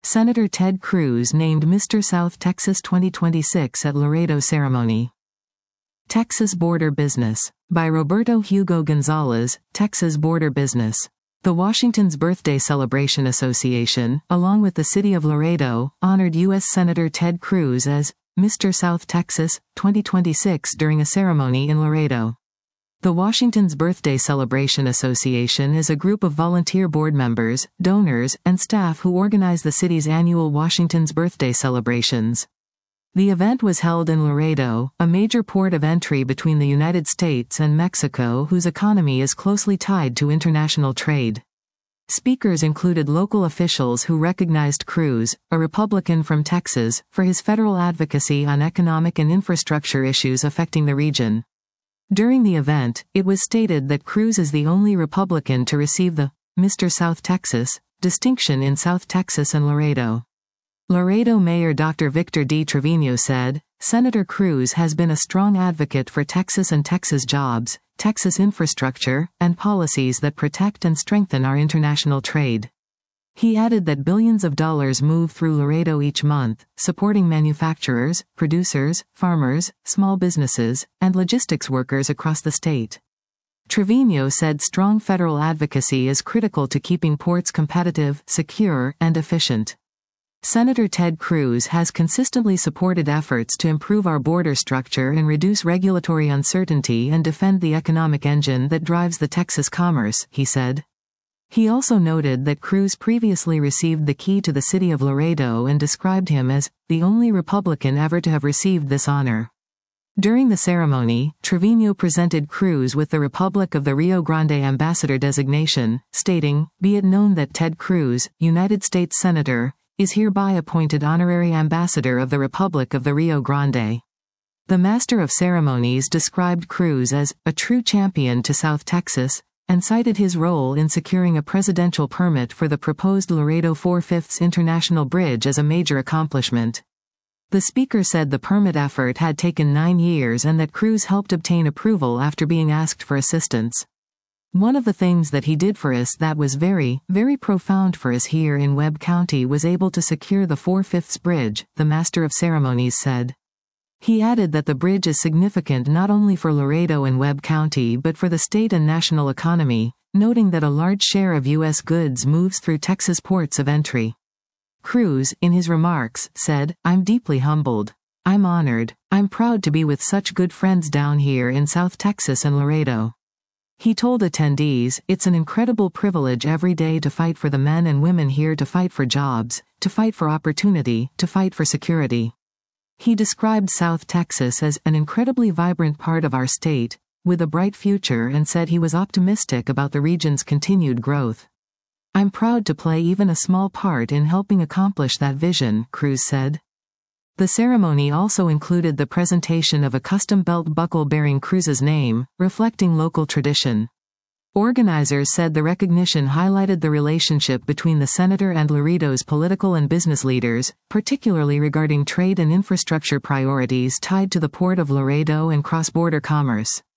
Senator Ted Cruz named Mr. South Texas 2026 at Laredo ceremony. Texas Border Business. By Roberto Hugo Gonzalez, Texas Border Business. The Washington's Birthday Celebration Association, along with the city of Laredo, honored U.S. Senator Ted Cruz as Mr. South Texas 2026 during a ceremony in Laredo. The Washington's Birthday Celebration Association is a group of volunteer board members, donors, and staff who organize the city's annual Washington's Birthday celebrations. The event was held in Laredo, a major port of entry between the United States and Mexico, whose economy is closely tied to international trade. Speakers included local officials who recognized Cruz, a Republican from Texas, for his federal advocacy on economic and infrastructure issues affecting the region. During the event, it was stated that Cruz is the only Republican to receive the Mr. South Texas distinction in South Texas and Laredo. Laredo Mayor Dr. Victor D. Trevino said, "Senator Cruz has been a strong advocate for Texas and Texas jobs, Texas infrastructure, and policies that protect and strengthen our international trade." He added that billions of dollars move through Laredo each month, supporting manufacturers, producers, farmers, small businesses, and logistics workers across the state. Trevino said strong federal advocacy is critical to keeping ports competitive, secure, and efficient. Senator Ted Cruz has consistently supported efforts to improve our border structure and reduce regulatory uncertainty and defend the economic engine that drives the Texas commerce, he said. He also noted that Cruz previously received the key to the city of Laredo and described him as the only Republican ever to have received this honor. During the ceremony, Trevino presented Cruz with the Republic of the Rio Grande Ambassador designation, stating, "Be it known that Ted Cruz, United States Senator, is hereby appointed Honorary Ambassador of the Republic of the Rio Grande." The Master of Ceremonies described Cruz as a true champion to South Texas, and cited his role in securing a presidential permit for the proposed Laredo 4/5 International Bridge as a major accomplishment. The speaker said the permit effort had taken 9 years and that Cruz helped obtain approval after being asked for assistance. "One of the things that he did for us that was very, very profound for us here in Webb County was able to secure the 4/5 bridge," the Master of Ceremonies said. He added that the bridge is significant not only for Laredo and Webb County but for the state and national economy, noting that a large share of U.S. goods moves through Texas ports of entry. Cruz, in his remarks, said, "I'm deeply humbled. I'm honored. I'm proud to be with such good friends down here in South Texas and Laredo." He told attendees, "It's an incredible privilege every day to fight for the men and women here, to fight for jobs, to fight for opportunity, to fight for security." He described South Texas as an incredibly vibrant part of our state, with a bright future, and said he was optimistic about the region's continued growth. "I'm proud to play even a small part in helping accomplish that vision," Cruz said. The ceremony also included the presentation of a custom belt buckle bearing Cruz's name, reflecting local tradition. Organizers said the recognition highlighted the relationship between the senator and Laredo's political and business leaders, particularly regarding trade and infrastructure priorities tied to the Port of Laredo and cross-border commerce.